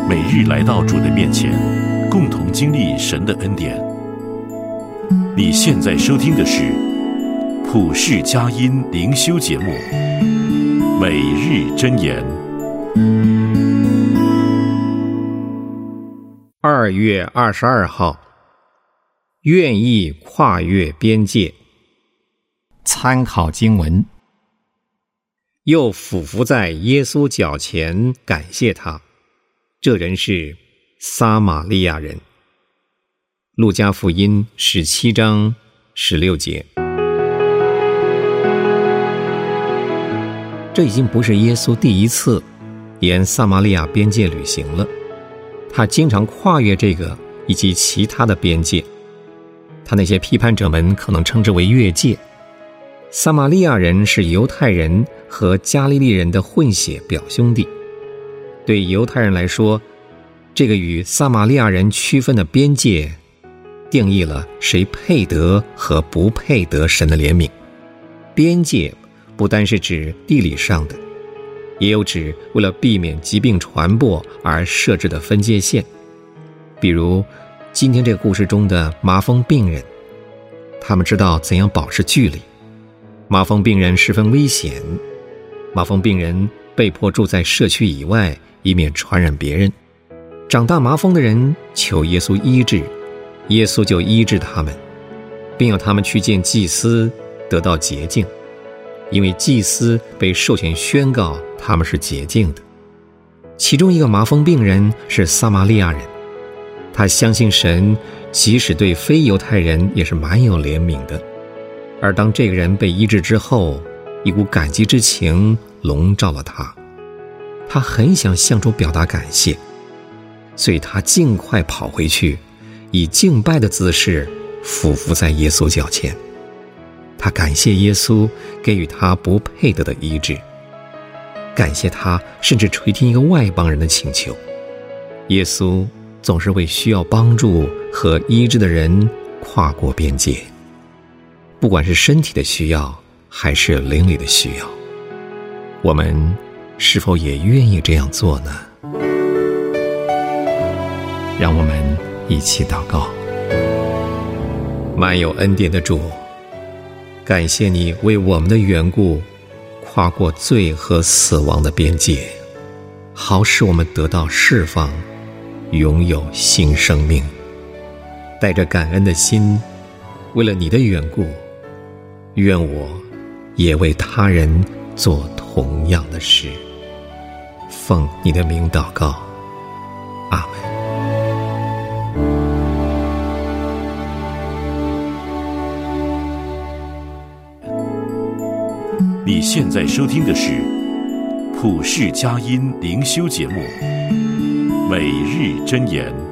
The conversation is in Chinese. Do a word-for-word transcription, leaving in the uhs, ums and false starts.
每日来到主的面前，共同经历神的恩典。你现在收听的是普世佳音灵修节目《每日箴言》。 二月二十二号，愿意跨越边界。参考经文：又俯伏在耶稣脚前感谢他，这人是撒玛利亚人。路加福音十七章十六节。这已经不是耶稣第一次沿撒玛利亚边界旅行了，他经常跨越这个以及其他的边界。他那些批判者们可能称之为越界。撒玛利亚人是犹太人和加利利人的混血表兄弟。对犹太人来说，这个与撒玛利亚人区分的边界定义了谁配得和不配得神的怜悯。边界不单是指地理上的，也有指为了避免疾病传播而设置的分界线。比如今天这个故事中的麻风病人，他们知道怎样保持距离。麻风病人十分危险，麻风病人被迫住在社区以外，以免传染别人。长大麻风的人求耶稣医治，耶稣就医治他们，并要他们去见祭司，得到洁净，因为祭司被授权宣告他们是洁净的。其中一个麻风病人是撒玛利亚人，他相信神即使对非犹太人也是蛮有怜悯的。而当这个人被医治之后，一股感激之情笼罩了他，他很想向主表达感谢，所以他尽快跑回去，以敬拜的姿势俯伏在耶稣脚前。他感谢耶稣给予他不配得的医治，感谢他甚至垂听一个外邦人的请求。耶稣总是为需要帮助和医治的人跨过边界，不管是身体的需要还是灵里的需要。我们是否也愿意这样做呢？让我们一起祷告。满有恩典的主，感谢你为我们的缘故跨过罪和死亡的边界，好使我们得到释放，拥有新生命。带着感恩的心，为了你的缘故，愿我也为他人做同样的事。奉你的名祷告，阿们。 你现在收听的是普世佳音灵修节目《每日箴言》。